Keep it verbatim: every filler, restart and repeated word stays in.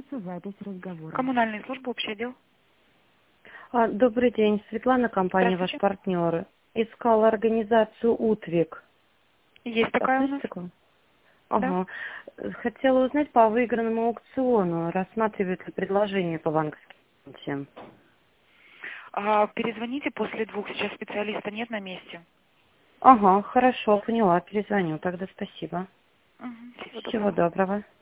Требуется запись разговора. Коммунальная служба, общий отдел. А, добрый день, Светлана, компания «Ваш партнер». Искала организацию «Утвик». Есть такая у нас. Ага. Да. Хотела узнать по выигранному аукциону, рассматривают ли предложение по банковским гарантиям. А, перезвоните после двух, сейчас специалиста нет на месте. Ага, хорошо, поняла, перезвоню, тогда спасибо. Угу, всего доброго. Всего доброго.